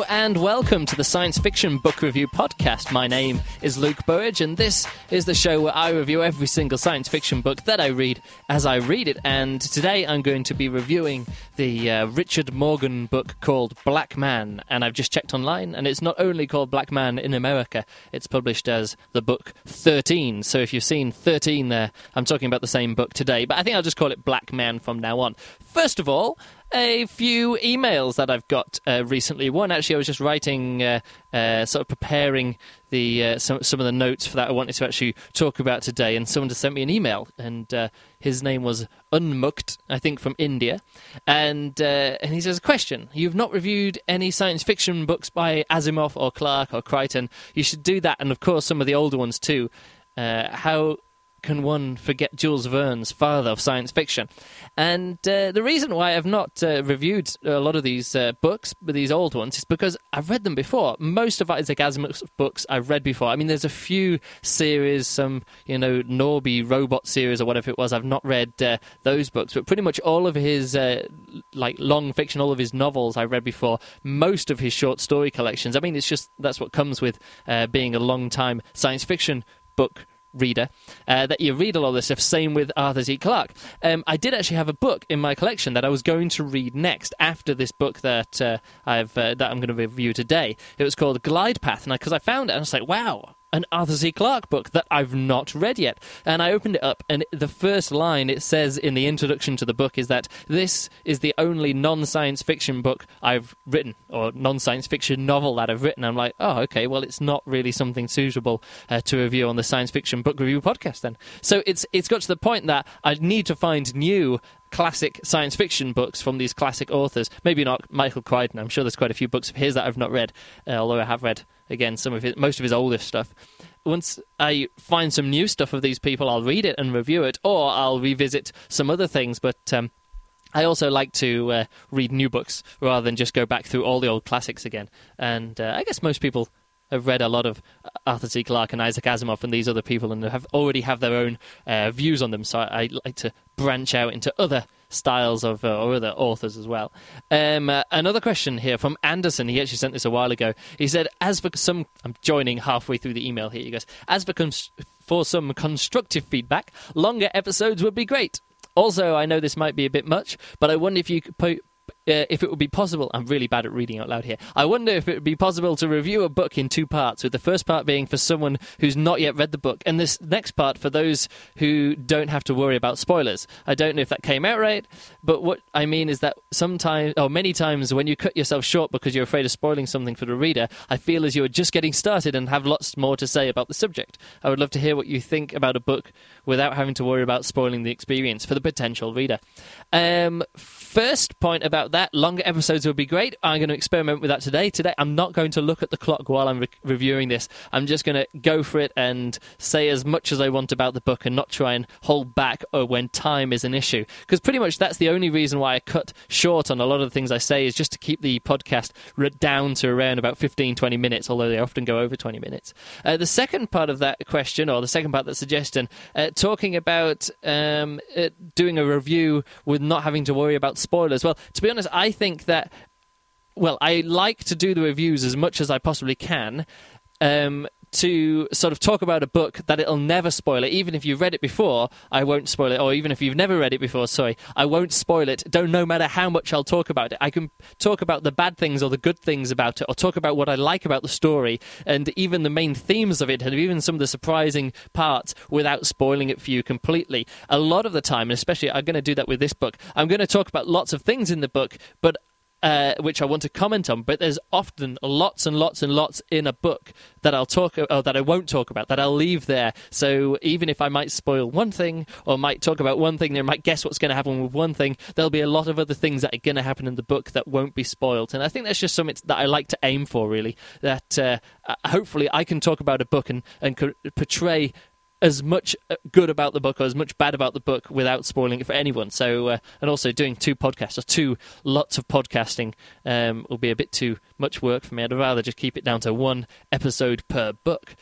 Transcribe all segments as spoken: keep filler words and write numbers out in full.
and welcome to the Science Fiction Book Review Podcast. My name is Luke Burridge, and this is the show where I review every single science fiction book that I read as I read it. And today I'm going to be reviewing the uh, Richard Morgan book called Black Man. And I've just checked online, and it's not only called Black Man in America, it's published as the book thirteen. So if you've seen thirteen there, I'm talking about the same book today. But I think I'll just call it Black Man from now on. First of all, a few emails that I've got uh, recently. One, actually, I was just writing, uh, uh, sort of preparing the uh, some, some of the notes for that I wanted to actually talk about today, and someone just sent me an email, and uh, his name was Unmukt, I think from India, and uh, and he says, question, you've not reviewed any science fiction books by Asimov or Clarke or Crichton. You should do that, and of course some of the older ones too. Uh, how can one forget Jules Verne's father of science fiction? And uh, the reason why I've not uh, reviewed a lot of these uh, books, these old ones, is because I've read them before. Most of Isaac Asimov's books I've read before. I mean, there's a few series, some, you know, Norby robot series or whatever it was. I've not read uh, those books, but pretty much all of his uh, like long fiction, all of his novels I've read before. Most of his short story collections. I mean, it's just that's what comes with uh, being a long-time science fiction book reader, uh, that you read a lot of this stuff. Same with Arthur C. Clarke. Um, I did actually have a book in my collection that I was going to read next after this book that uh, I've uh, that I'm going to review today. It was called Glide Path, and because I, I found it, and I was like, wow, an Arthur C. Clarke book that I've not read yet. And I opened it up, and the first line it says in the introduction to the book is that this is the only non-science fiction book I've written, or non-science fiction novel that I've written. I'm like, oh, okay, well, it's not really something suitable uh, to review on the Science Fiction Book Review podcast then. So it's it's got to the point that I need to find new classic science fiction books from these classic authors. Maybe not Michael Crichton. I'm sure there's quite a few books of his that I've not read, uh, although I have read, again, some of his, most of his older stuff. Once I find some new stuff of these people, I'll read it and review it, or I'll revisit some other things. But um, I also like to uh, read new books rather than just go back through all the old classics again. And uh, I guess most people have read a lot of Arthur C. Clarke and Isaac Asimov and these other people, and have already have their own uh, views on them. So I, I like to branch out into other styles of uh, or other authors as well. Um, uh, another question here from Anderson. He actually sent this a while ago. He said, as for some... I'm joining halfway through the email here. He goes, as for, cons- for some constructive feedback, longer episodes would be great. Also, I know this might be a bit much, but I wonder if you could... Po- Uh, if it would be possible, I'm really bad at reading out loud here, I wonder if it would be possible to review a book in two parts, with the first part being for someone who's not yet read the book, and this next part for those who don't have to worry about spoilers. I don't know if that came out right, but what I mean is that sometimes, or many times, when you cut yourself short because you're afraid of spoiling something for the reader, I feel as you're just getting started and have lots more to say about the subject. I would love to hear what you think about a book without having to worry about spoiling the experience for the potential reader. Um, first point about that, longer episodes would be great. I'm going to experiment with that today. Today, I'm not going to look at the clock while I'm re- reviewing this. I'm just going to go for it and say as much as I want about the book and not try and hold back or when time is an issue. Because pretty much that's the only reason why I cut short on a lot of the things I say, is just to keep the podcast down to around about fifteen, twenty minutes, although they often go over twenty minutes. Uh, the second part of that question, or the second part of that suggestion, uh, talking about um, uh, doing a review with not having to worry about spoilers. Well, to be honest, I think that, well, I like to do the reviews as much as I possibly can, um, to sort of talk about a book that it'll never spoil it. Even if you've read it before, I won't spoil it. Or even if you've never read it before, sorry, I won't spoil it. Don't, no matter how much I'll talk about it. I can talk about the bad things or the good things about it, or talk about what I like about the story, and even the main themes of it, and even some of the surprising parts, without spoiling it for you completely. A lot of the time, and especially I'm going to do that with this book, I'm going to talk about lots of things in the book, but Uh, which I want to comment on, but there's often lots and lots and lots in a book that I'll talk, or that I won't talk about, that I'll leave there. So even if I might spoil one thing, or might talk about one thing, or might guess what's going to happen with one thing, there'll be a lot of other things that are going to happen in the book that won't be spoiled. And I think that's just something that I like to aim for, really. That uh, hopefully I can talk about a book and, and portray as much good about the book or as much bad about the book without spoiling it for anyone. So, uh, and also doing two podcasts, or two lots of podcasting, um, will be a bit too much work for me. I'd rather just keep it down to one episode per book.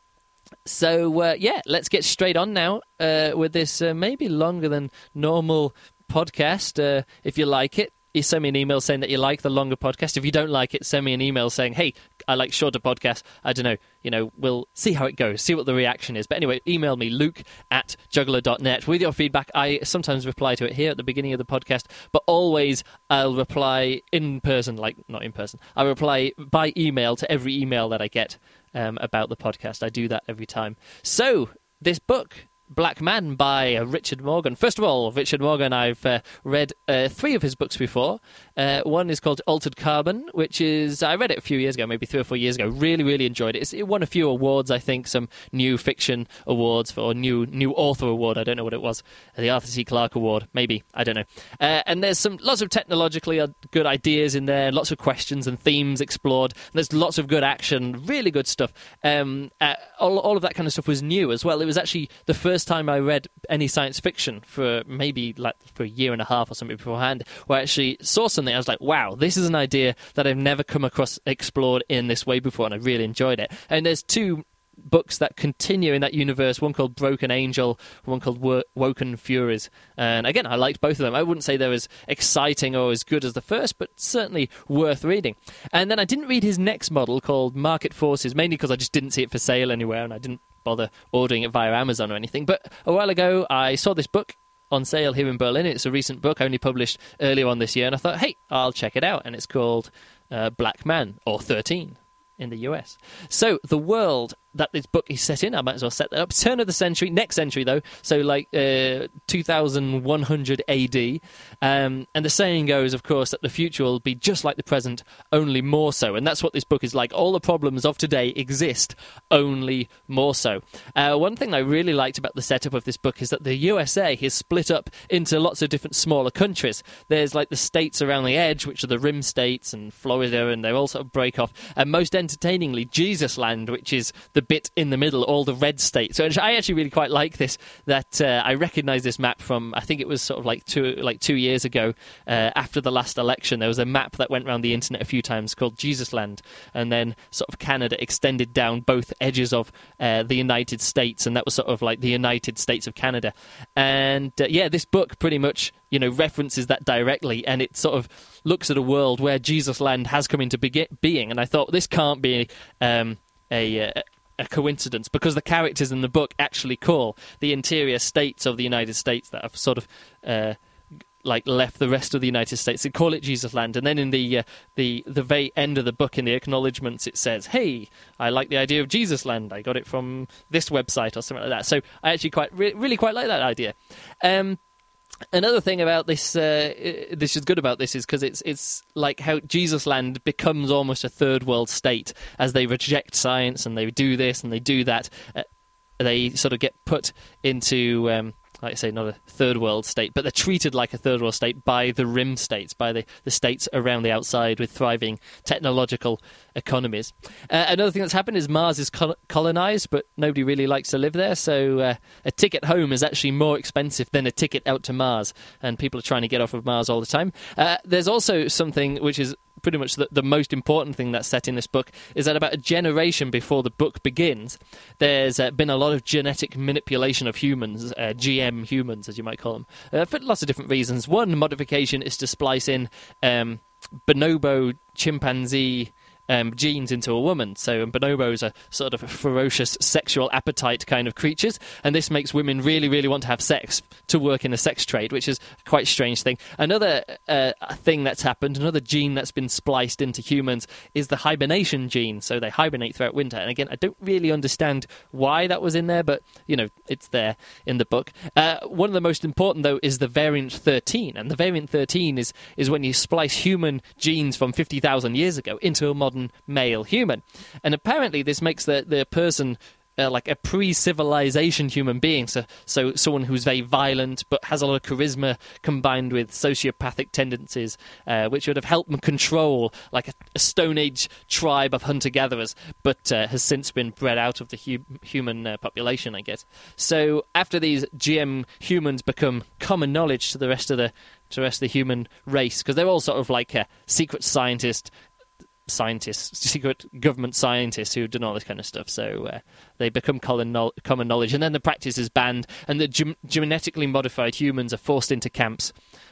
So, uh, yeah, let's get straight on now uh, with this uh, maybe longer than normal podcast, uh, if you like it. you send me an email saying that you like the longer podcast. If you don't like it, send me an email saying, hey, I like shorter podcasts. I don't know. You know, we'll see how it goes, see what the reaction is. But anyway, email me, luke at juggler dot net, with your feedback. I sometimes reply to it here at the beginning of the podcast, but always I'll reply in person, like not in person. I reply by email to every email that I get um, about the podcast. I do that every time. So, this book, Black Man by uh, Richard Morgan. First of all, Richard Morgan, I've uh, read uh, three of his books before. Uh, one is called Altered Carbon, which is, I read it a few years ago, maybe three or four years ago. Really, really enjoyed it. It's, it won a few awards, I think, some new fiction awards for, or new new author award. I don't know what it was. The Arthur C. Clarke Award, maybe. I don't know. Uh, and there's some lots of technologically good ideas in there, lots of questions and themes explored. And there's lots of good action, really good stuff. Um, uh, all, all of that kind of stuff was new as well. It was actually the first time I read any science fiction for maybe like for a year and a half or something beforehand, where I actually saw something. I was like, wow, this is an idea that I've never come across explored in this way before, and I really enjoyed it. And there's two books that continue in that universe, one called Broken Angel, one called Wo- Woken Furies. And again, I liked both of them. I wouldn't say they're as exciting or as good as the first, but certainly worth reading. And then I didn't read his next model called Market Forces, mainly because I just didn't see it for sale anywhere, and I didn't bother ordering it via Amazon or anything. But a while ago, I saw this book on sale here in Berlin. It's a recent book, only published earlier on this year, and I thought, hey, I'll check it out. And it's called uh, Black Man, or thirteen in the U S. So the world that this book is set in, I might as well set that up. Turn of the century, next century though, so like uh, two thousand one hundred A D. Um, and the saying goes, of course, that the future will be just like the present, only more so. And that's what this book is like. All the problems of today exist, only more so. Uh, one thing I really liked about the setup of this book is that the U S A is split up into lots of different smaller countries. There's like the states around the edge, which are the rim states, and Florida, and they all sort of break off. And most entertainingly, Jesus Land, which is the bit in the middle, all the red states. So I actually really quite like this, that uh, I recognise this map from, I think it was sort of like two like two years ago, uh, after the last election. There was a map that went around the internet a few times called Jesus Land, and then sort of Canada extended down both edges of uh, the United States, and that was sort of like the United States of Canada. And uh, yeah, this book pretty much, you know, references that directly, and it sort of looks at a world where Jesus Land has come into be- being. And I thought, this can't be um, a... a a coincidence, because the characters in the book actually call the interior states of the United States that have sort of uh, like left the rest of the United States, they call it Jesus Land. And then in the uh, the the very end of the book, in the acknowledgements, it says, hey, I like the idea of Jesus Land, I got it from this website or something like that. So I actually quite re- really quite like that idea. Um Another thing about this, uh, this is good about this, is because it's it's like how Jesus Land becomes almost a third world state as they reject science and they do this and they do that. Uh, they sort of get put into, um, like I say, not a third world state, but they're treated like a third world state by the rim states, by the, the states around the outside with thriving technological economies. Uh, another thing that's happened is Mars is col- colonized, but nobody really likes to live there, so uh, a ticket home is actually more expensive than a ticket out to Mars, and people are trying to get off of Mars all the time. Uh, there's also something which is pretty much the, the most important thing that's set in this book, is that about a generation before the book begins, there's uh, been a lot of genetic manipulation of humans, uh, G M humans, as you might call them, uh, for lots of different reasons. One modification is to splice in um, bonobo chimpanzee Um, genes into a woman. So um, bonobos are sort of ferocious sexual appetite kind of creatures, and this makes women really, really want to have sex, to work in a sex trade, which is quite a strange thing. Another uh, thing that's happened, another gene that's been spliced into humans, is the hibernation gene. So they hibernate throughout winter. And again, I don't really understand why that was in there, but, you know, it's there in the book. Uh, one of the most important, though, is the variant thirteen. And the variant thirteen is, is when you splice human genes from fifty thousand years ago into a modern male human. And apparently this makes the, the person uh, like a pre-civilization human being, so, so someone who's very violent but has a lot of charisma combined with sociopathic tendencies, uh, which would have helped them control like a, a Stone Age tribe of hunter-gatherers, but uh, has since been bred out of the hu- human uh, population, I guess. So after these G M humans become common knowledge to the rest of the to the rest of the human race, because they're all sort of like a secret scientist scientists, secret government scientists who do all this kind of stuff. So uh, they become common knowledge, and then the practice is banned, and the ge- genetically modified humans are forced into camps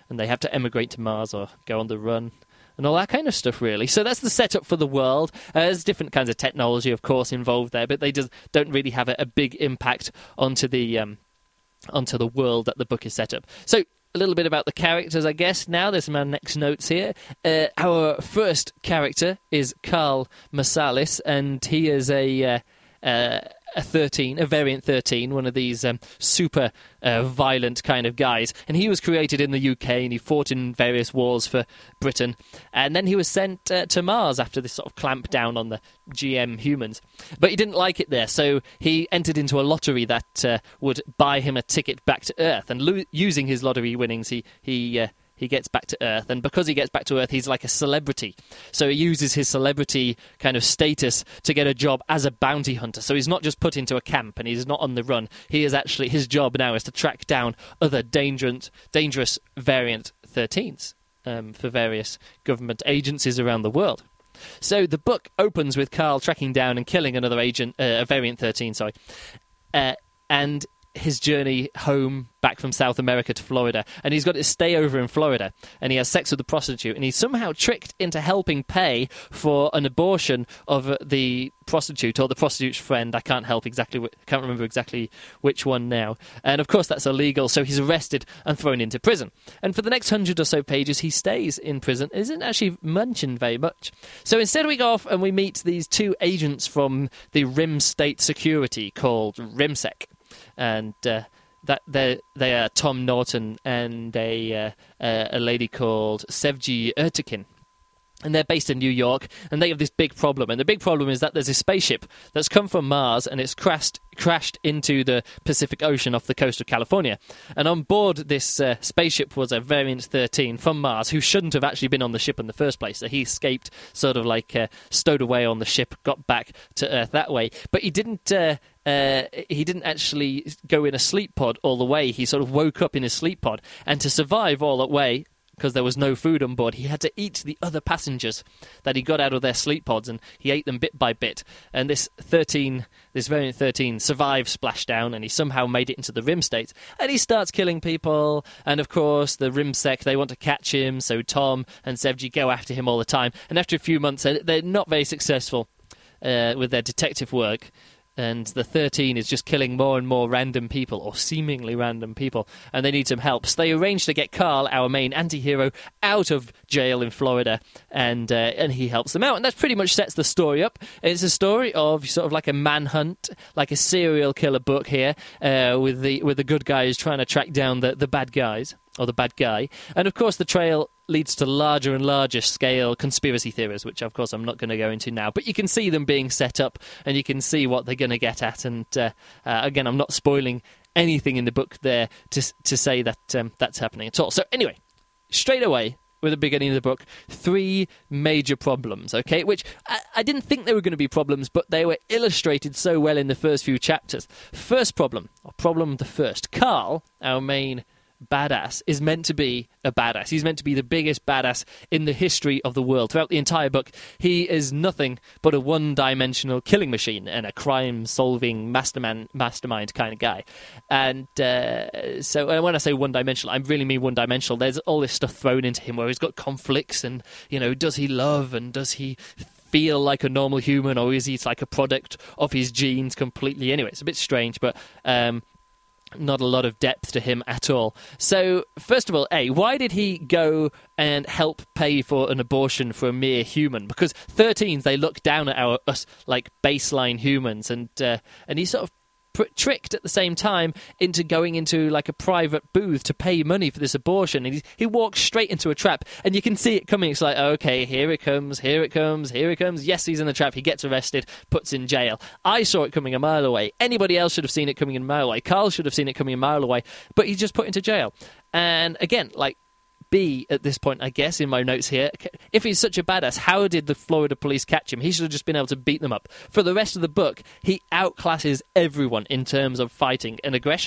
and they have to emigrate to Mars or go on the run. And all that kind of stuff, really. So that's the setup for the world. Uh, there's different kinds of technology, of course, involved there, but they just don't really have a, a big impact onto the um, onto the world that the book is set up. So a little bit about the characters, I guess. Now, there's my next notes here. Uh, our first character is Carl Marsalis, and he is a uh, uh, a thirteen, a variant thirteen, one of these um, super uh, violent kind of guys. And he was created in the U K, and he fought in various wars for Britain. And then he was sent uh, to Mars after this sort of clamp down on the G M humans. But he didn't like it there, so he entered into a lottery that uh, would buy him a ticket back to Earth. And lo- using his lottery winnings, he... he uh, He gets back to Earth, and because he gets back to Earth, he's like a celebrity. So he uses his celebrity kind of status to get a job as a bounty hunter. So he's not just put into a camp and he's not on the run. He is actually, his job now is to track down other dangerous, dangerous variant thirteens um, for various government agencies around the world. So the book opens with Carl tracking down and killing another agent, uh, a variant thirteen, sorry, uh, and his journey home back from South America to Florida, and he's got to stay over in Florida, and he has sex with a prostitute, and he's somehow tricked into helping pay for an abortion of uh, the prostitute or the prostitute's friend. I can't help exactly, wh- can't remember exactly which one now, and of course that's illegal, so he's arrested and thrown into prison. And for the next hundred or so pages, he stays in prison. It isn't actually mentioned very much. So instead we go off and we meet these two agents from the Rim State Security called RimSec. And uh, that they they are Tom Norton and a uh, a lady called Sevgi Ertekin. And they're based in New York, and they have this big problem. And the big problem is that there's a spaceship that's come from Mars, and it's crashed crashed into the Pacific Ocean off the coast of California. And on board this uh, spaceship was a variant thirteen from Mars, who shouldn't have actually been on the ship in the first place. So he escaped, sort of like uh, stowed away on the ship, got back to Earth that way. But he didn't... Uh, Uh, he didn't actually go in a sleep pod all the way. He sort of woke up in his sleep pod, and to survive all that way, because there was no food on board, he had to eat the other passengers that he got out of their sleep pods, and he ate them bit by bit. And this thirteen, this variant thirteen, survived splashdown, and he somehow made it into the Rim State, and he starts killing people. And of course, the RimSec, they want to catch him, so Tom and Sevgi go after him all the time. And after a few months, they're not very successful uh, with their detective work. And the thirteen is just killing more and more random people, or seemingly random people, and they need some help. So they arrange to get Carl, our main anti-hero, out of jail in Florida, and uh, and he helps them out. And that pretty much sets the story up. It's a story of sort of like a manhunt, like a serial killer book here, uh, with the with the good guys trying to track down the, the bad guys, or the bad guy. And of course the trail leads to larger and larger scale conspiracy theories, which of course I'm not going to go into now, but you can see them being set up, and you can see what they're going to get at. And uh, uh, again, I'm not spoiling anything in the book there to to say that um, that's happening at all. So anyway, straight away with the beginning of the book, three major problems, okay, which I, I didn't think they were going to be problems, but they were illustrated so well in the first few chapters. First problem, or problem the first, Carl, our main badass, is meant to be a badass. He's meant to be the biggest badass in the history of the world. Throughout the entire book, he is nothing but a one-dimensional killing machine and a crime-solving mastermind, mastermind kind of guy. And uh, so and when I say one-dimensional, I really mean one-dimensional. There's all this stuff thrown into him where he's got conflicts, and, you know, does he love and does he feel like a normal human, or is he like a product of his genes completely? Anyway, it's a bit strange, but um not a lot of depth to him at all. So, first of all, A, why did he go and help pay for an abortion for a mere human? Because thirteens, they look down at our us like baseline humans, and uh, and he sort of pr- tricked at the same time into going into like a private booth to pay money for this abortion. And he, he walks straight into a trap, and you can see it coming. It's like, okay, here it comes, here it comes, here it comes. Yes, he's in the trap. He gets arrested, puts in jail. I saw it coming a mile away. Anybody else should have seen it coming a mile away. Carl should have seen it coming a mile away, but he's just put into jail. And again, like, B, at this point, I guess, in my notes here, if he's such a badass, how did the Florida police catch him? He should have just been able to beat them up. For the rest of the book, he outclasses everyone in terms of fighting and aggression.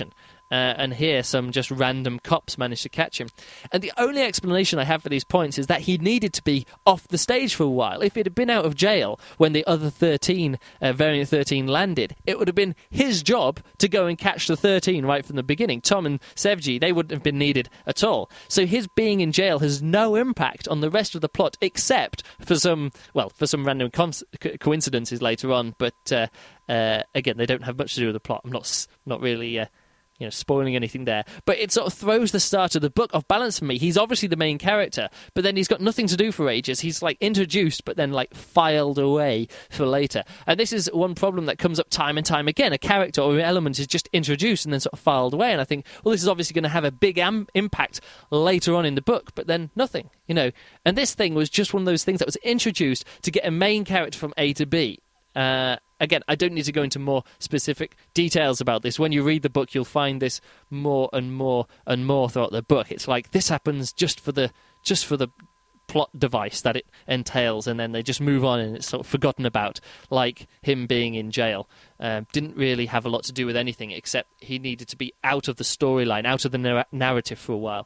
Uh, and here, some just random cops managed to catch him. And the only explanation I have for these points is that he needed to be off the stage for a while. If he'd have been out of jail when the other thirteen, uh, Variant thirteen landed, it would have been his job to go and catch the thirteen right from the beginning. Tom and Sevgi, they wouldn't have been needed at all. So his being in jail has no impact on the rest of the plot, except for some, well, for some random co- coincidences later on. But uh, uh, again, they don't have much to do with the plot. I'm not, not really... Uh, you know, spoiling anything there. But it sort of throws the start of the book off balance for me. He's obviously the main character, but then he's got nothing to do for ages. He's, like, introduced, but then, like, filed away for later. And this is one problem that comes up time and time again. A character or an element is just introduced and then sort of filed away. And I think, well, this is obviously going to have a big am- impact later on in the book, but then nothing, you know. And this thing was just one of those things that was introduced to get a main character from A to B. Uh, again, I don't need to go into more specific details about this. When you read the book, you'll find this more and more and more throughout the book. It's like this happens just for the just for the plot device that it entails, and then they just move on and it's sort of forgotten about, like him being in jail. Uh, didn't really have a lot to do with anything, except he needed to be out of the storyline, out of the nar- narrative for a while.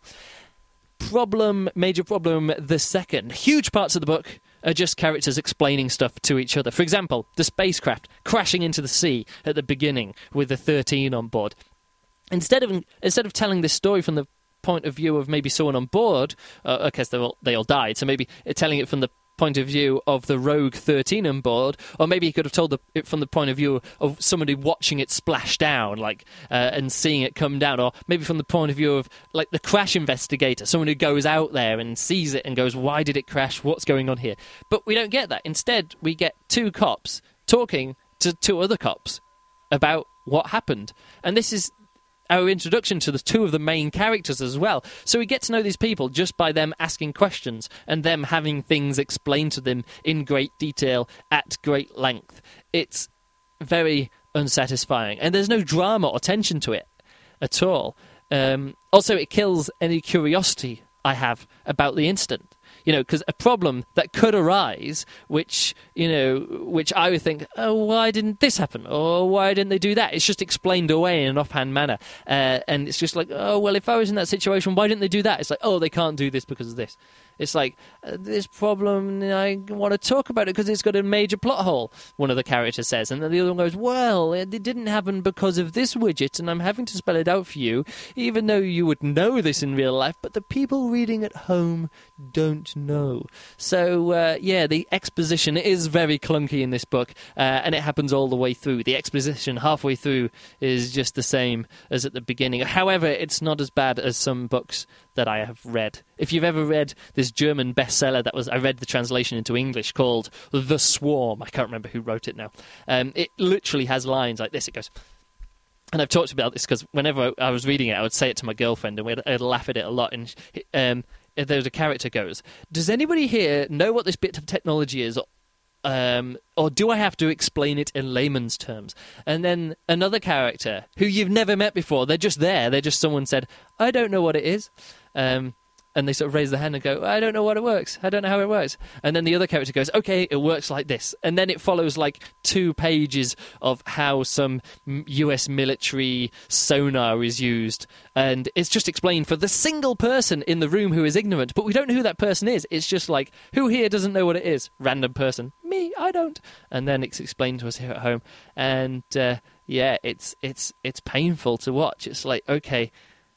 Problem, major problem, the second. Huge parts of the book are just characters explaining stuff to each other. For example, the spacecraft crashing into the sea at the beginning with the thirteen on board. Instead of instead of telling this story from the point of view of maybe someone on board, uh, okay, so they all, they all died, so maybe telling it from the point of view of the rogue thirteen on board, or maybe he could have told the, it from the point of view of somebody watching it splash down, like uh, and seeing it come down, or maybe from the point of view of like the crash investigator, someone who goes out there and sees it and goes, why did it crash, what's going on here? But we don't get that. Instead, we get two cops talking to two other cops about what happened. And this is our introduction to the two of the main characters as well. So we get to know these people just by them asking questions and them having things explained to them in great detail at great length. It's very unsatisfying. And there's no drama or tension to it at all. Um, also, it kills any curiosity I have about the incident. You know, because a problem that could arise, which, you know, which I would think, oh, why didn't this happen? Or why didn't they do that? It's just explained away in an offhand manner. Uh, and it's just like, oh, well, if I was in that situation, why didn't they do that? It's like, oh, they can't do this because of this. It's like, uh, this problem, I want to talk about it because it's got a major plot hole, one of the characters says. And then the other one goes, well, it didn't happen because of this widget, and I'm having to spell it out for you, even though you would know this in real life, but the people reading at home don't know. So, uh, yeah, the exposition is very clunky in this book, uh, and it happens all the way through. The exposition halfway through is just the same as at the beginning. However, it's not as bad as some books that I have read. If you've ever read this German bestseller that was, I read the translation into English, called The Swarm. I can't remember who wrote it now. Um, it literally has lines like this. It goes, and I've talked about this because whenever I was reading it, I would say it to my girlfriend, and we'd, I'd laugh at it a lot. And um, there's a character goes, does anybody here know what this bit of technology is? Um, or do I have to explain it in layman's terms? And then another character who you've never met before, they're just there. They're just someone said, I don't know what it is. Um, and they sort of raise their hand and go, I don't know what it works. I don't know how it works. And then the other character goes, okay, it works like this. And then it follows like two pages of how some U S military sonar is used. And it's just explained for the single person in the room who is ignorant. But we don't know who that person is. It's just like, who here doesn't know what it is? Random person. Me, I don't. And then it's explained to us here at home. And uh, yeah, it's it's it's painful to watch. It's like, okay...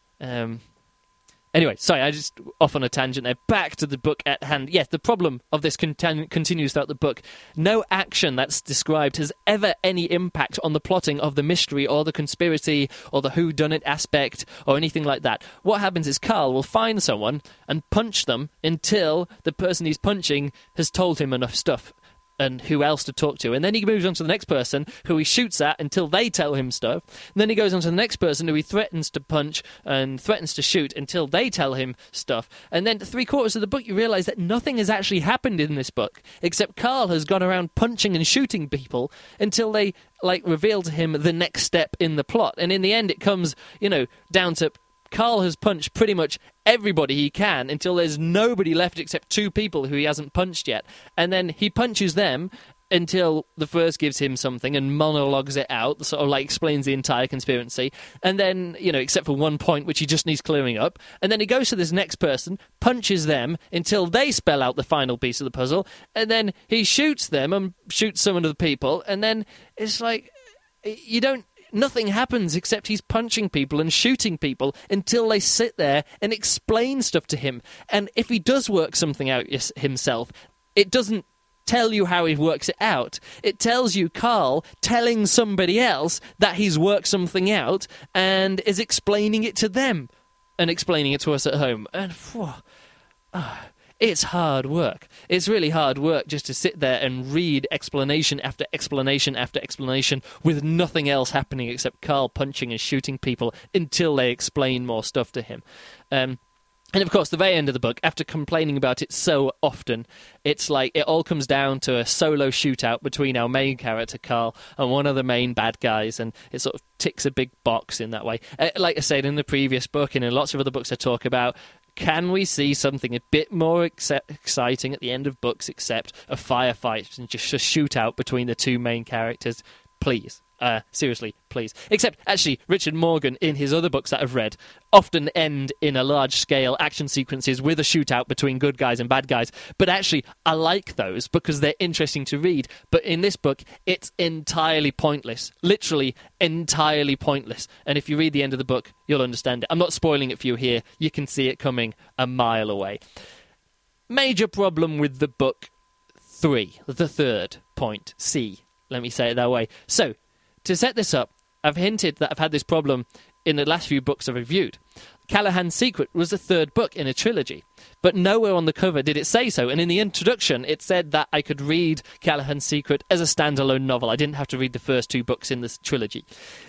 Um, Anyway, sorry, I just off on a tangent there. Back to the book at hand. Yes, the problem of this contin- continues throughout the book. No action that's described has ever any impact on the plotting of the mystery or the conspiracy or the whodunit aspect or anything like that. What happens is Carl will find someone and punch them until the person he's punching has told him enough stuff and who else to talk to. And then he moves on to the next person who he shoots at until they tell him stuff. And then he goes on to the next person who he threatens to punch and threatens to shoot until they tell him stuff. And then three quarters of the book you realise that nothing has actually happened in this book except Carl has gone around punching and shooting people until they like reveal to him the next step in the plot. And in the end it comes, you know, down to Carl has punched pretty much everybody he can until there's nobody left except two people who he hasn't punched yet. And then he punches them, until the first gives him something and monologues it out, sort of like explains the entire conspiracy, and then, you know, except for one point which he just needs clearing up, and then he goes to this next person, punches them until they spell out the final piece of the puzzle, and then he shoots them and shoots some of the people, and then it's like, you don't, nothing happens except he's punching people and shooting people until they sit there and explain stuff to him. And if he does work something out himself, it doesn't tell you how he works it out. It tells you Carl telling somebody else that he's worked something out and is explaining it to them and explaining it to us at home. And whew, uh, it's hard work. It's really hard work just to sit there and read explanation after explanation after explanation with nothing else happening except Carl punching and shooting people until they explain more stuff to him. Um, And, of course, the very end of the book, after complaining about it so often, it's like it all comes down to a solo shootout between our main character, Carl, and one of the main bad guys, and it sort of ticks a big box in that way. Uh, like I said in the previous book, and in lots of other books I talk about, can we see something a bit more ex- exciting at the end of books except a firefight and just a shootout between the two main characters? Please. Uh, seriously, please. Except, actually, Richard Morgan, in his other books that I've read, often end in a large-scale action sequences with a shootout between good guys and bad guys. But actually, I like those because they're interesting to read. But in this book, it's entirely pointless. Literally, entirely pointless. And if you read the end of the book, you'll understand it. I'm not spoiling it for you here. You can see it coming a mile away. Major problem with the book three. The third point. C. Let me say it that way. So, to set this up, I've hinted that I've had this problem in the last few books I've reviewed. Callaghan's Secret was the third book in a trilogy, but nowhere on the cover did it say so, and in the introduction it said that I could read Callaghan's Secret as a standalone novel. I didn't have to read the first two books in this trilogy.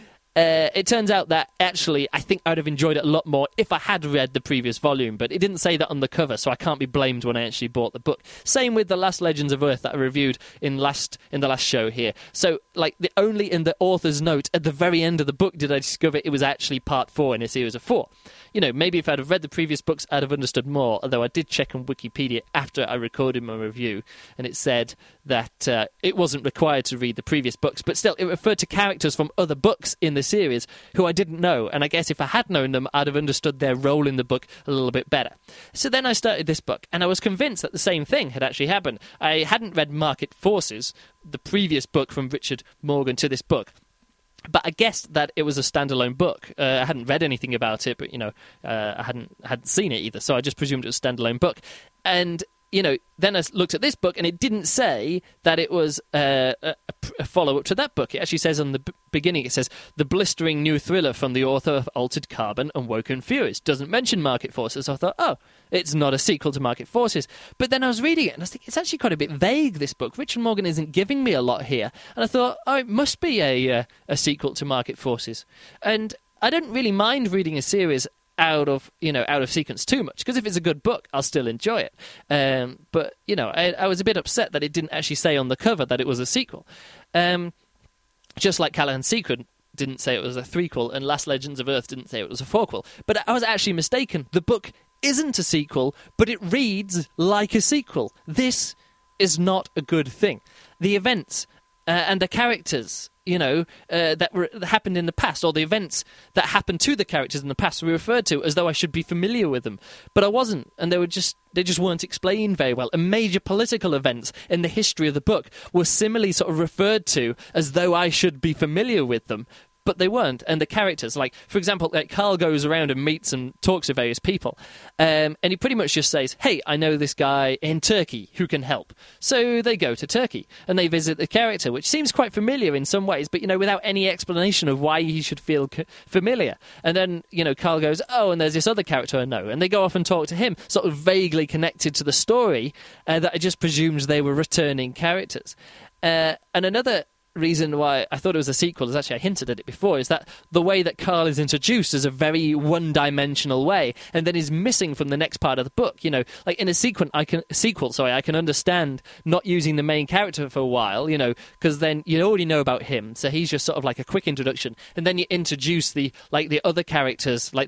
Uh, it turns out that, actually, I think I'd have enjoyed it a lot more if I had read the previous volume, but it didn't say that on the cover, so I can't be blamed when I actually bought the book. Same with The Last Legends of Earth that I reviewed in last in the last show here. So, like, the only in the author's note at the very end of the book did I discover it was actually part four in a series of four. You know, maybe if I'd have read the previous books, I'd have understood more, although I did check on Wikipedia after I recorded my review, and it said that uh, it wasn't required to read the previous books, but still, it referred to characters from other books in the series who I didn't know, and I guess if I had known them, I'd have understood their role in the book a little bit better. So then I started this book, and I was convinced that the same thing had actually happened. I hadn't read Market Forces, the previous book from Richard Morgan to this book, but I guessed that it was a standalone book. Uh, I hadn't read anything about it, but, you know, uh, I hadn't hadn't seen it either, so I just presumed it was a standalone book. And, you know, then I looked at this book, and it didn't say that it was uh, a, a follow-up to that book. It actually says on the b- beginning, it says, the blistering new thriller from the author of Altered Carbon and Woken Furies. Doesn't mention Market Forces. So I thought, oh, it's not a sequel to Market Forces. But then I was reading it, and I was thinking, it's actually quite a bit vague, this book. Richard Morgan isn't giving me a lot here. And I thought, oh, it must be a, uh, a sequel to Market Forces. And I don't really mind reading a series out of, you know, out of sequence too much, because if it's a good book, I'll still enjoy it. Um, but, you know, I, I was a bit upset that it didn't actually say on the cover that it was a sequel. Um, just like Callaghan's Secret didn't say it was a threequel, and Last Legends of Earth didn't say it was a fourquel. But I was actually mistaken. The book isn't a sequel, but it reads like a sequel. This is not a good thing. The events uh, and the characters, you know, uh, that, were, that happened in the past, or the events that happened to the characters in the past were referred to as though I should be familiar with them. But I wasn't, and they were just they just weren't explained very well. And major political events in the history of the book were similarly sort of referred to as though I should be familiar with them. But they weren't, and the characters, like, for example, like Carl goes around and meets and talks to various people, um, and he pretty much just says, hey, I know this guy in Turkey who can help. So they go to Turkey, and they visit the character, which seems quite familiar in some ways, but, you know, without any explanation of why he should feel c- familiar. And then, you know, Carl goes, oh, and there's this other character I know, and they go off and talk to him, sort of vaguely connected to the story, uh, that I just presumed they were returning characters. Uh, and another reason why I thought it was a sequel is actually I hinted at it before, is that the way that Carl is introduced is a very one-dimensional way, and then is missing from the next part of the book. You know, like in a sequel, I can sequel. Sorry, I can understand not using the main character for a while. You know, because then you already know about him, so he's just sort of like a quick introduction, and then you introduce the like the other characters, like the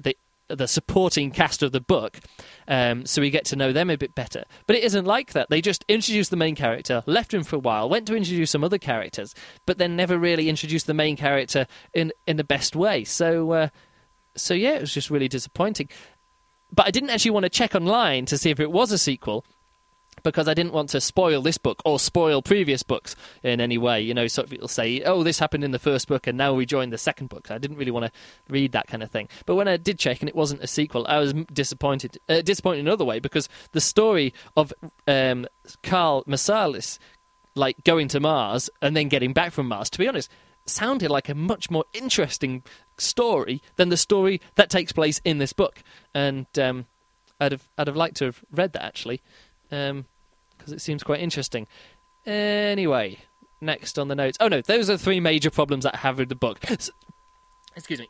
the supporting cast of the book, um, so we get to know them a bit better. But it isn't like that. They just introduced the main character, left him for a while, went to introduce some other characters, but then never really introduced the main character in in the best way. So, uh, so yeah, it was just really disappointing. But I didn't actually want to check online to see if it was a sequel, because I didn't want to spoil this book or spoil previous books in any way. You know, sort of it'll say, oh, this happened in the first book and now we join the second book. I didn't really want to read that kind of thing. But when I did check and it wasn't a sequel, I was disappointed. Uh, disappointed in another way, because the story of um, Carl Marsalis, like, going to Mars and then getting back from Mars, to be honest, sounded like a much more interesting story than the story that takes place in this book. And um, I'd have I'd have liked to have read that, actually. Um, because it seems quite interesting. Anyway, next on the notes. Oh no, those are three major problems that I have with the book. Excuse me.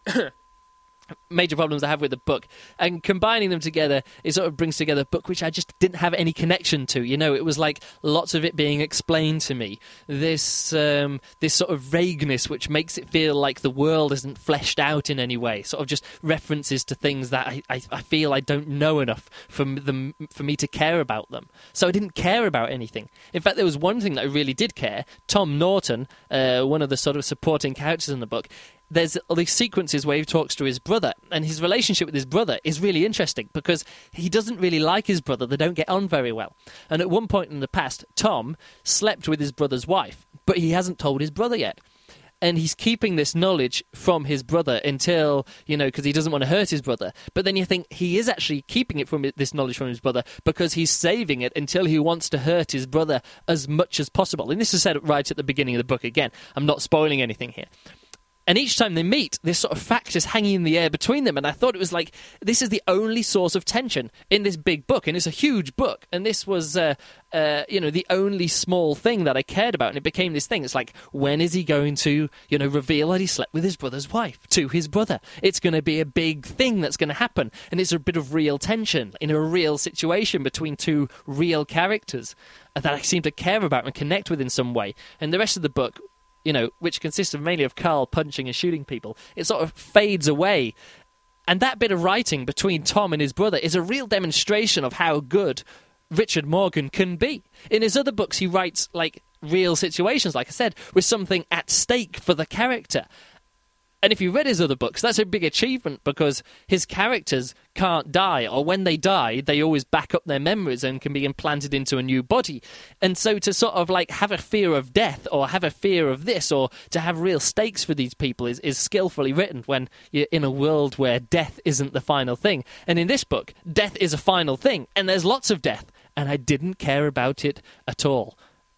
Major problems I have with the book, and combining them together, it sort of brings together a book which I just didn't have any connection to. You know, it was like lots of it being explained to me. This um, this sort of vagueness which makes it feel like the world isn't fleshed out in any way. Sort of just references to things that I, I, I feel I don't know enough for them for me to care about them. So I didn't care about anything. In fact, there was one thing that I really did care. Tom Norton, uh, one of the sort of supporting characters in the book. There's all these sequences where he talks to his brother, and his relationship with his brother is really interesting because he doesn't really like his brother. They don't get on very well. And at one point in the past, Tom slept with his brother's wife, but he hasn't told his brother yet. And he's keeping this knowledge from his brother until, you know, because he doesn't want to hurt his brother. But then you think he is actually keeping it from this knowledge from his brother because he's saving it until he wants to hurt his brother as much as possible. And this is said right at the beginning of the book again. I'm not spoiling anything here. And each time they meet, this sort of fact is hanging in the air between them. And I thought it was like, this is the only source of tension in this big book. And it's a huge book. And this was, uh, uh, you know, the only small thing that I cared about. And it became this thing. It's like, when is he going to, you know, reveal that he slept with his brother's wife to his brother? It's going to be a big thing that's going to happen. And it's a bit of real tension in a real situation between two real characters that I seem to care about and connect with in some way. And the rest of the book, you know, which consists of mainly of Carl punching and shooting people, it sort of fades away. And that bit of writing between Tom and his brother is a real demonstration of how good Richard Morgan can be. In his other books, he writes, like, real situations, like I said, with something at stake for the character. And if you read his other books, that's a big achievement because his characters can't die, or when they die, they always back up their memories and can be implanted into a new body. And so to sort of like have a fear of death or have a fear of this or to have real stakes for these people is, is skillfully written when you're in a world where death isn't the final thing. And in this book, death is a final thing, and there's lots of death, and I didn't care about it at all.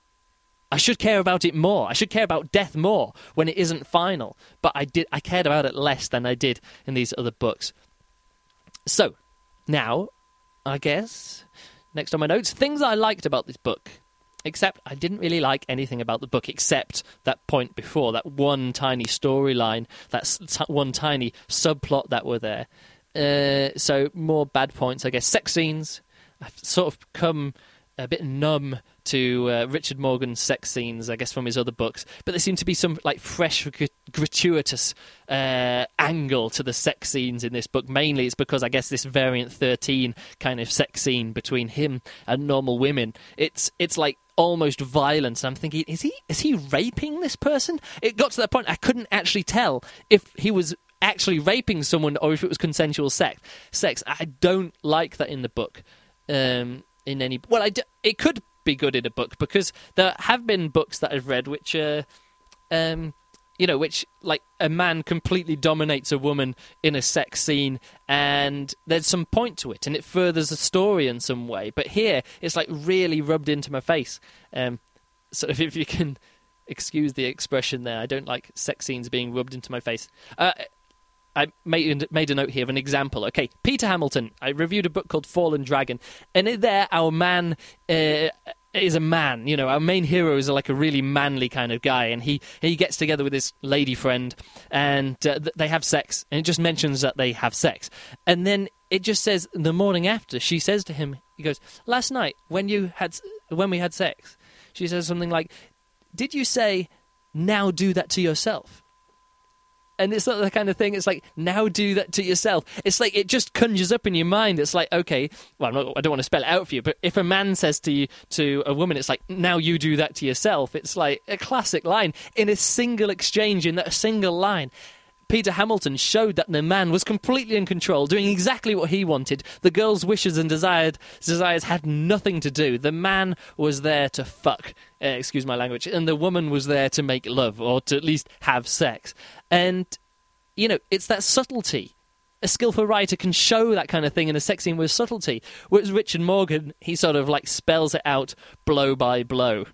I should care about it more. I should care about death more when it isn't final. But I did. I cared about it less than I did in these other books. So, now, I guess, next on my notes, things I liked about this book. Except I didn't really like anything about the book except that point before, that one tiny storyline, that t- one tiny subplot that were there. Uh, so, more bad points, I guess. Sex scenes. I've sort of come a bit numb to uh, Richard Morgan's sex scenes, I guess, from his other books. But there seemed to be some like fresh, gr- gratuitous uh, angle to the sex scenes in this book. Mainly it's because, I guess, this Variant thirteen kind of sex scene between him and normal women, it's it's like almost violent. And I'm thinking, is he is he raping this person? It got to that point I couldn't actually tell if he was actually raping someone or if it was consensual sex. Sex. I don't like that in the book. Um, in any well, I d- it could be good in a book because there have been books that I've read which, uh, um, you know, which like a man completely dominates a woman in a sex scene, and there's some point to it, and it furthers the story in some way. But here, it's like really rubbed into my face. Um, so if, if you can excuse the expression there, I don't like sex scenes being rubbed into my face. Uh, I made, made a note here of an example. Okay, Peter Hamilton. I reviewed a book called Fallen Dragon, and in there, our man uh, is a man. You know, our main hero is like a really manly kind of guy, and he, he gets together with his lady friend, and uh, they have sex, and it just mentions that they have sex. And then it just says, the morning after, she says to him, he goes, last night, when you had when we had sex, she says something like, did you say, now do that to yourself? And it's not the kind of thing, it's like, now do that to yourself. It's like, it just conjures up in your mind. It's like, okay, well, I'm not, I don't want to spell it out for you, but if a man says to you, to a woman, it's like, now you do that to yourself. It's like a classic line in a single exchange, in that single line. Peter Hamilton showed that the man was completely in control, doing exactly what he wanted. The girl's wishes and desired, desires had nothing to do. The man was there to fuck, uh, excuse my language, and the woman was there to make love, or to at least have sex. And, you know, it's that subtlety. A skillful writer can show that kind of thing in a sex scene with subtlety. Whereas Richard Morgan, he sort of like spells it out blow by blow.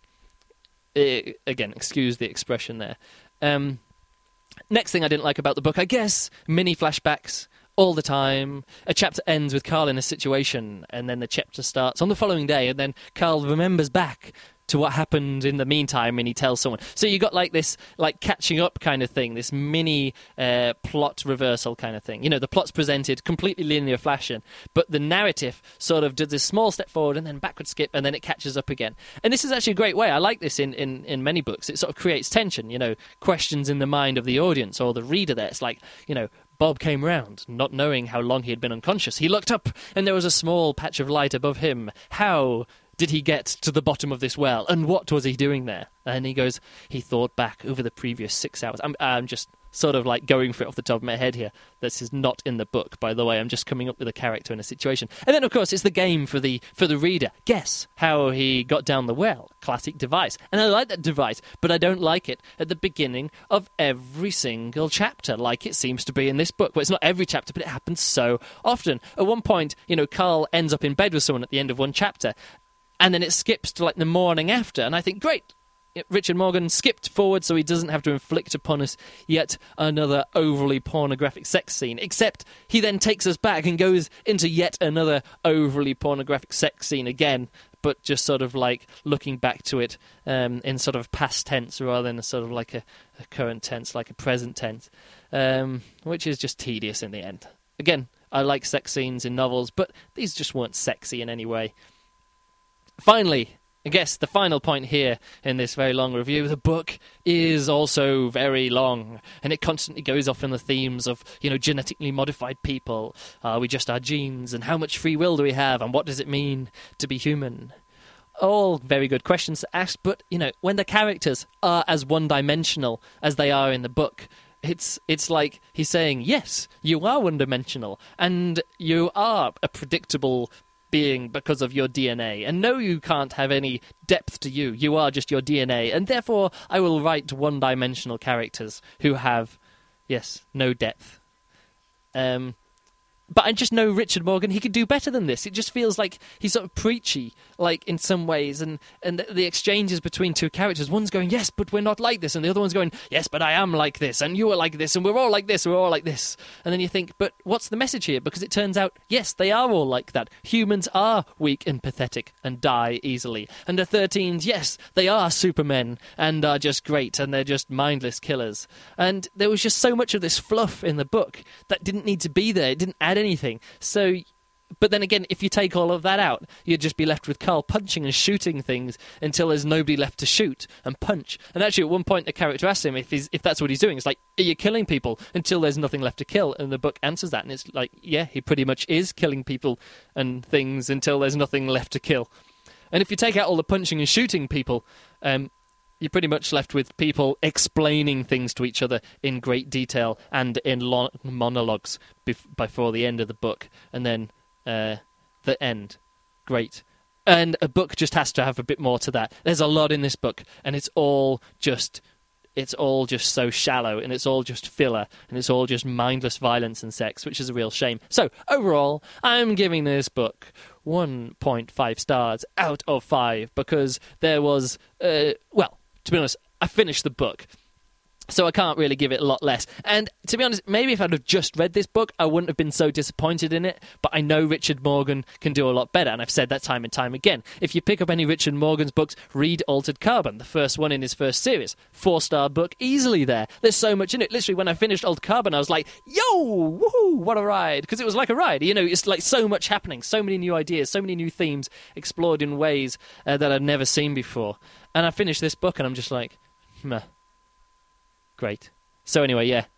Uh, again, excuse the expression there. Um... Next thing I didn't like about the book, I guess, mini flashbacks all the time. A chapter ends with Carl in a situation, and then the chapter starts on the following day, and then Carl remembers back to what happened in the meantime, and he tells someone. So you got like this, like catching up kind of thing, this mini uh, plot reversal kind of thing. You know, the plot's presented completely linear fashion, but the narrative sort of does this small step forward and then backward skip, and then it catches up again. And this is actually a great way. I like this in, in, in many books. It sort of creates tension, you know, questions in the mind of the audience or the reader there. It's like, you know, Bob came round, not knowing how long he had been unconscious. He looked up, and there was a small patch of light above him. How did he get to the bottom of this well? And what was he doing there? And he goes, he thought back over the previous six hours. I'm, I'm just sort of like going for it off the top of my head here. This is not in the book, by the way. I'm just coming up with a character in a situation. And then, of course, it's the game for the for the reader. Guess how he got down the well. Classic device. And I like that device, but I don't like it at the beginning of every single chapter, like it seems to be in this book. Well, it's not every chapter, but it happens so often. At one point, you know, Carl ends up in bed with someone at the end of one chapter, and then it skips to, like, the morning after. And I think, great, Richard Morgan skipped forward so he doesn't have to inflict upon us yet another overly pornographic sex scene. Except he then takes us back and goes into yet another overly pornographic sex scene again, but just sort of, like, looking back to it um, in sort of past tense rather than a sort of like a, a current tense, like a present tense, um, which is just tedious in the end. Again, I like sex scenes in novels, but these just weren't sexy in any way. Finally, I guess the final point here in this very long review, the book is also very long, and it constantly goes off in the themes of, you know, genetically modified people. Are we just our genes, and how much free will do we have, and what does it mean to be human? All very good questions to ask, but, you know, when the characters are as one-dimensional as they are in the book, It's it's like he's saying, yes, you are one-dimensional, and you are a predictable being because of your D N A. And no, you can't have any depth to you. You are just your D N A. And therefore, I will write one-dimensional characters who have, yes, no depth. Um... But I just know Richard Morgan, he could do better than this. It just feels like he's sort of preachy, like, in some ways. And, and the, the exchanges between two characters, one's going, yes, but we're not like this. And the other one's going, yes, but I am like this. And you are like this. And we're all like this. We're all like this. And then you think, but what's the message here? Because it turns out, yes, they are all like that. Humans are weak and pathetic and die easily. And the thirteens, yes, they are supermen and are just great. And they're just mindless killers. And there was just so much of this fluff in the book that didn't need to be there. It didn't add anything. So, but then again, if you take all of that out, you'd just be left with Carl punching and shooting things until there's nobody left to shoot and punch. And actually, at one point, the character asks him if he's if that's what he's doing. It's like, are you killing people until there's nothing left to kill? And the book answers that, and it's like, yeah, he pretty much is killing people and things until there's nothing left to kill. And if you take out all the punching and shooting people, um, you're pretty much left with people explaining things to each other in great detail and in long monologues bef- before the end of the book. And then uh, the end. Great. And a book just has to have a bit more to that. There's a lot in this book, and it's all just... It's all just so shallow, and it's all just filler, and it's all just mindless violence and sex, which is a real shame. So, overall, I'm giving this book one point five stars out of five, because there was, uh, well, to be honest, I finished the book, so I can't really give it a lot less. And to be honest, maybe if I'd have just read this book, I wouldn't have been so disappointed in it, but I know Richard Morgan can do a lot better, and I've said that time and time again. If you pick up any Richard Morgan's books, read Altered Carbon, the first one in his first series. Four-star book, easily there. There's so much in it. Literally, when I finished Altered Carbon, I was like, yo, woohoo, what a ride. Because it was like a ride. You know, it's like so much happening, so many new ideas, so many new themes explored in ways uh, that I'd never seen before. And I finished this book, and I'm just like, meh. Great. So anyway, yeah,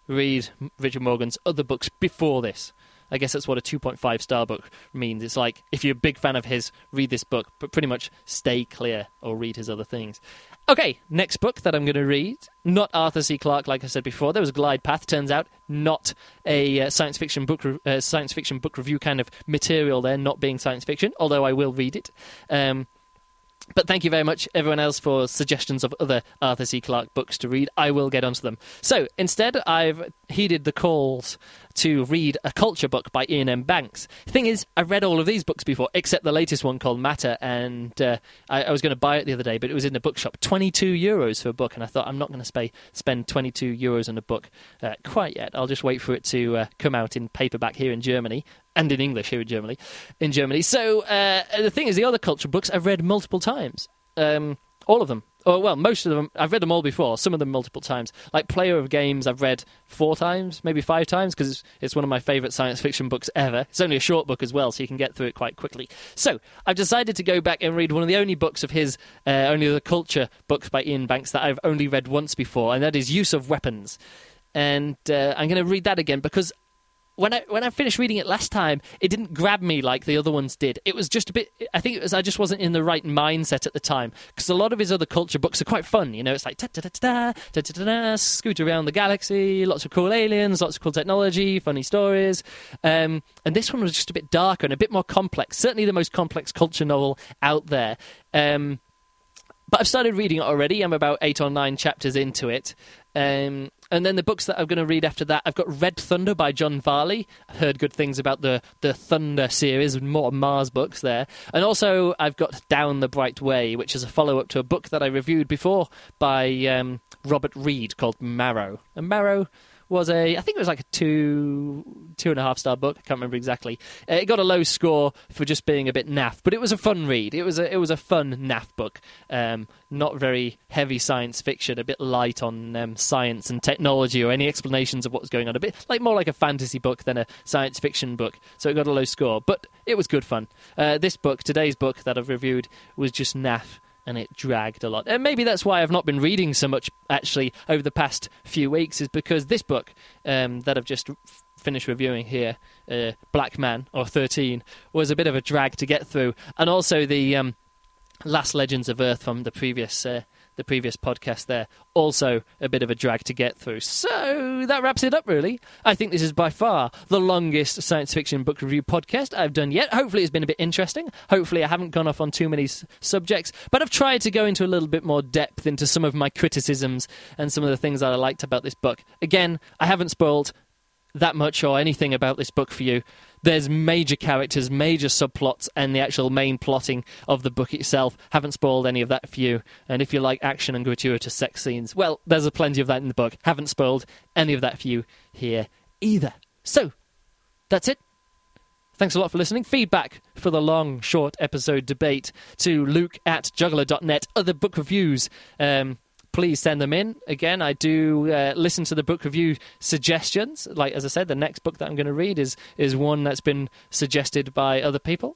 read Richard Morgan's other books before this. I guess that's what a two point five star book means. It's like, if you're a big fan of his, read this book, but pretty much stay clear or read his other things. Okay, next book that I'm going to read, not Arthur C. Clarke, like I said before. There was Glide Path, turns out, not a uh, science fiction book re- uh, science fiction book review kind of material there, not being science fiction, although I will read it. Um, But thank you very much, everyone else, for suggestions of other Arthur C. Clarke books to read. I will get onto them. So, instead, I've heeded the calls to read a culture book by Ian M. Banks. The thing is, I've read all of these books before, except the latest one called Matter, and uh, I, I was going to buy it the other day, but it was in the bookshop. twenty-two euros for a book, and I thought, I'm not going to sp- spend twenty-two euros on a book uh, quite yet. I'll just wait for it to uh, come out in paperback here in Germany. And in English here in Germany. In Germany. So uh, the thing is, the other culture books I've read multiple times. Um, all of them. Or, well, most of them. I've read them all before. Some of them multiple times. Like Player of Games, I've read four times, maybe five times, because it's, it's one of my favourite science fiction books ever. It's only a short book as well, so you can get through it quite quickly. So I've decided to go back and read one of the only books of his, uh, only the culture books by Ian Banks that I've only read once before, and that is Use of Weapons. And uh, I'm going to read that again because When I when I finished reading it last time, it didn't grab me like the other ones did. It was just a bit. I think it was I just wasn't in the right mindset at the time, because a lot of his other culture books are quite fun. You know, it's like ta ta ta ta ta ta ta, scoot around the galaxy, lots of cool aliens, lots of cool technology, funny stories. Um, and this one was just a bit darker and a bit more complex. Certainly the most complex culture novel out there. Um, but I've started reading it already. I'm about eight or nine chapters into it. Um, and then the books that I'm going to read after that, I've got Red Thunder by John Varley. I heard good things about the, the Thunder series, more Mars books there. And also I've got Down the Bright Way, which is a follow-up to a book that I reviewed before by um, Robert Reed called Marrow. And Marrow was a, I think it was like a two, two and a half star book. I can't remember exactly. Uh, it got a low score for just being a bit naff, but it was a fun read. It was a, it was a fun naff book. Um, not very heavy science fiction, a bit light on um, science and technology or any explanations of what was going on. A bit like more like a fantasy book than a science fiction book. So it got a low score, but it was good fun. Uh, this book, today's book that I've reviewed, was just naff. And it dragged a lot. And maybe that's why I've not been reading so much, actually, over the past few weeks, is because this book um, that I've just f- finished reviewing here, uh, Black Man, or thirteen, was a bit of a drag to get through. And also the um, Last Legends of Earth from the previous uh, the previous podcast there, also a bit of a drag to get through. So that wraps it up, really. I think this is by far the longest science fiction book review podcast I've done yet. Hopefully it's been a bit interesting. Hopefully I haven't gone off on too many s- subjects, but I've tried to go into a little bit more depth into some of my criticisms and some of the things that I liked about this book. Again, I haven't spoiled that much or anything about this book for you. There's major characters, major subplots, and the actual main plotting of the book itself. Haven't spoiled any of that for you. And if you like action and gratuitous sex scenes, well, there's a plenty of that in the book. Haven't spoiled any of that for you here either. So, that's it. Thanks a lot for listening. Feedback for the long, short episode debate to luke at juggler dot net. Other book reviews, um... please send them in. Again, I do uh, listen to the book review suggestions. Like, as I said, the next book that I'm going to read is is one that's been suggested by other people.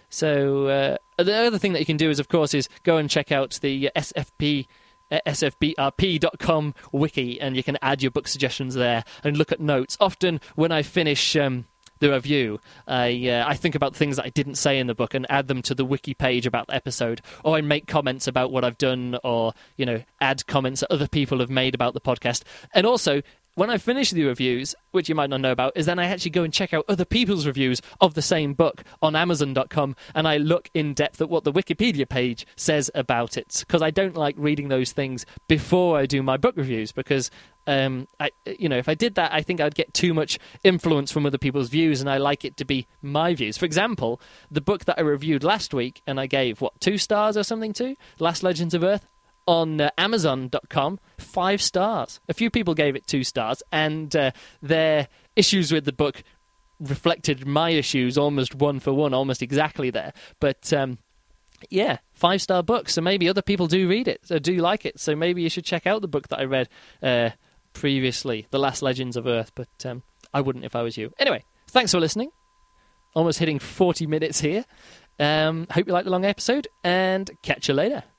So uh, the other thing that you can do is, of course, is go and check out the S F P, uh, S F B R P dot com wiki, and you can add your book suggestions there and look at notes. Often when I finish Um, the review, I uh, I think about things that I didn't say in the book and add them to the wiki page about the episode, or I make comments about what I've done, or, you know, add comments that other people have made about the podcast. And also, when I finish the reviews, which you might not know about, is then I actually go and check out other people's reviews of the same book on amazon dot com, and I look in depth at what the Wikipedia page says about it, because I don't like reading those things before I do my book reviews, because Um, I, you know, if I did that, I think I'd get too much influence from other people's views, and I like it to be my views. For example, the book that I reviewed last week, and I gave, what, two stars or something to? Last Legends of Earth, on uh, amazon dot com, five stars. A few people gave it two stars, and uh, their issues with the book reflected my issues almost one for one, almost exactly there. But, um, yeah, five-star book, so maybe other people do read it, or do like it, so maybe you should check out the book that I read uh, previously, The Last Legends of Earth, but um, I wouldn't if I was you. Anyway, thanks for listening. Almost hitting forty minutes here. Um, hope you liked the long episode, and catch you later.